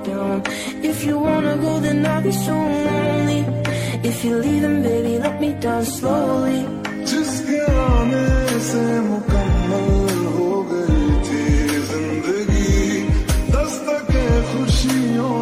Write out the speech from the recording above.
down. If you wanna go, then I'll be so lonely. If you're leaving, baby, let me down slowly. जिसके आने से मुकम्मल हो गई थी जिंदगी, दस्तके खुशियों